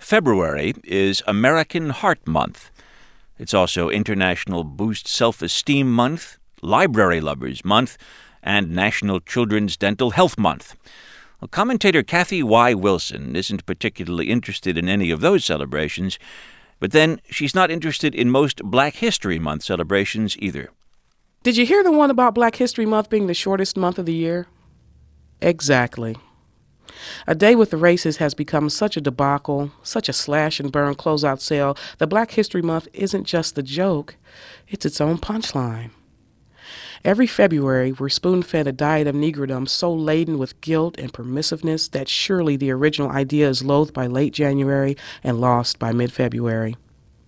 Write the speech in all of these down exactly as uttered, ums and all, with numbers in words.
February is American Heart Month. It's also International Boost Self-Esteem Month, Library Lovers Month, and National Children's Dental Health Month. Well, commentator Kathy Y. Wilson isn't particularly interested in any of those celebrations, but then she's not interested in most Black History Month celebrations either. Did you hear the one about Black History Month being the shortest month of the year? Exactly. A day with the races has become such a debacle, such a slash-and-burn closeout sale, that Black History Month isn't just the joke, it's its own punchline. Every February, we're spoon-fed a diet of negrodom so laden with guilt and permissiveness that surely the original idea is loathed by late January and lost by mid-February.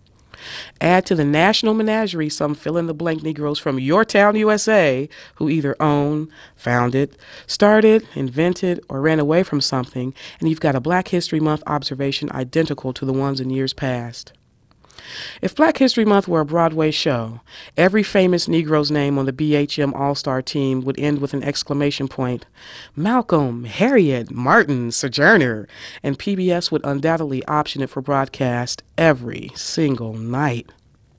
Add to the national menagerie some fill-in-the-blank Negroes from your town, U S A, who either own, founded, started, invented, or ran away from something, and you've got a Black History Month observation identical to the ones in years past. If Black History Month were a Broadway show, every famous Negro's name on the B H M All-Star team would end with an exclamation point. Malcolm, Harriet, Martin, Sojourner, and P B S would undoubtedly option it for broadcast every single night.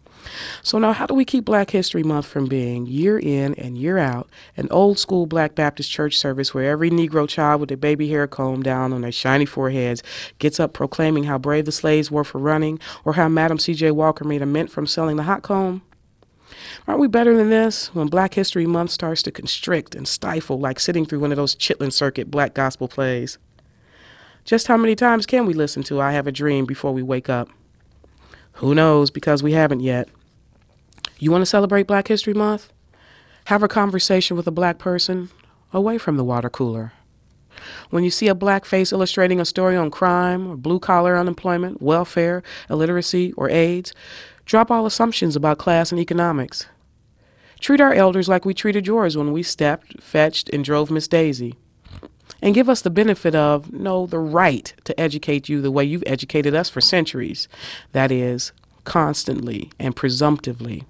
So now how do we keep Black History Month from being, year in and year out, an old-school Black Baptist church service where every Negro child with their baby hair combed down on their shiny foreheads gets up proclaiming how brave the slaves were for running, or how Madam C J Walker made a mint from selling the hot comb? Aren't we better than this when Black History Month starts to constrict and stifle like sitting through one of those Chitlin Circuit black gospel plays? Just how many times can we listen to I Have a Dream before we wake up? Who knows, because we haven't yet. You want to celebrate Black History Month? Have a conversation with a Black person away from the water cooler. When you see a Black face illustrating a story on crime or blue-collar unemployment, welfare, illiteracy, or AIDS, drop all assumptions about class and economics. Treat our elders like we treated yours when we stepped, fetched, and drove Miss Daisy. And give us the benefit of, no, the right to educate you the way you've educated us for centuries. That is, constantly and presumptively.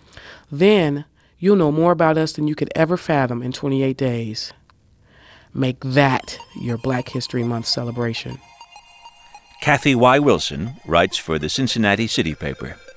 Then you'll know more about us than you could ever fathom in twenty-eight days. Make that your Black History Month celebration. Kathy Y. Wilson writes for the Cincinnati City Paper.